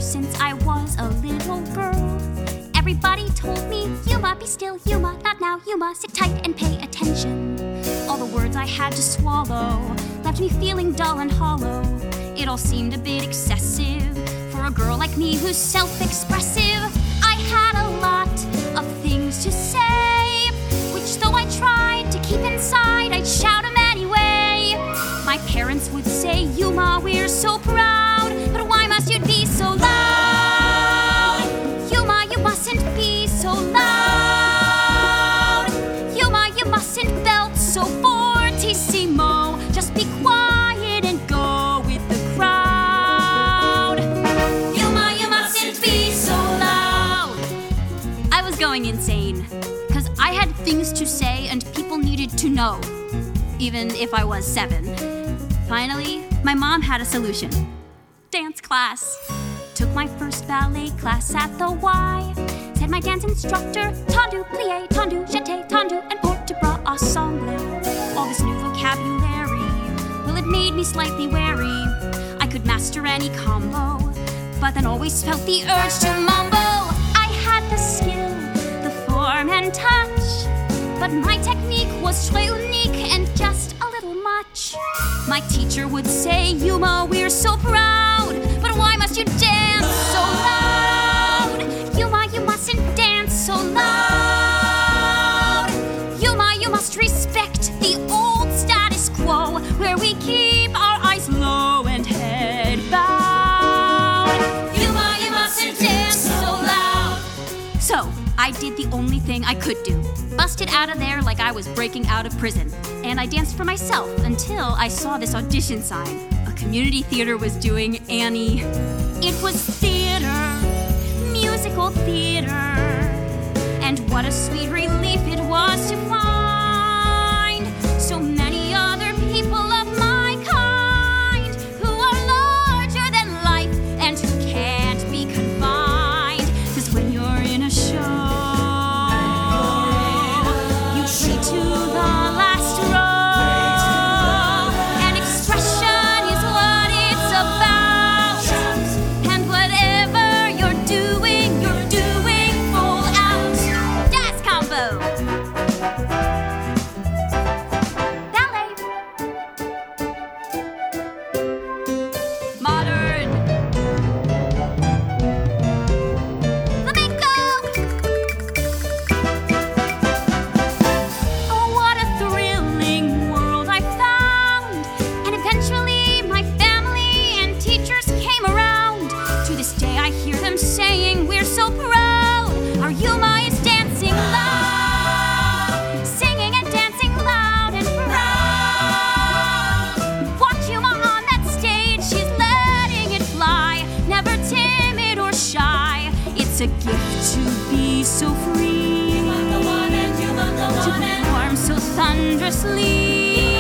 since I was a little girl. Everybody told me, Yuma, be still, Yuma, not now, Yuma, sit tight and pay attention. All the words I had to swallow left me feeling dull and hollow. It all seemed a bit excessive for a girl like me who's self-expressive. I had a lot of things to say, which though I tried to keep inside, I'd shout them anyway. My parents would say, Yuma, we're so proud, but why must you be so loud? Yuma, you mustn't be so loud. Yuma, you mustn't belt so fortissimo. Just be quiet and go with the crowd. Yuma, you mustn't be so loud. I was going insane, because I had things to say and people needed to know, even if I was 7. Finally, my mom had a solution. Dance class. Took my first ballet class at the Y. Said my dance instructor, tendu, plie, tendu, jeté, tendu, and port de bras ensemble. All this new vocabulary, well, it made me slightly wary. I could master any combo, but then always felt the urge to mumble. I had the skill, the form and touch, but my technique was très unique and just a little much. My teacher would say, Yuma, we're so proud, but why must you dance so loud? Yuma, you mustn't dance so loud. Yuma, you must respect the old status quo, where we keep our eyes low and head bowed. Yuma, you mustn't dance so loud. So, I did the only thing I could do. Busted out of there like I was breaking out of prison. And I danced for myself until I saw this audition sign. A community theater was doing Annie. It was theater, musical theater. And what a sweet relief it was to find so many other people of my kind who are larger than life and who can't be confined. 'Cause when you're in a show, to the last row, and expression is what it's about. And whatever you're doing full out. Dance combo. Ballet. Modern. Flamenco. Saying we're so proud, our Yuma is dancing loud, singing and dancing loud and proud. Watch Yuma on that stage, she's letting it fly, never timid or shy. It's a gift to be so free, to perform so thunderously.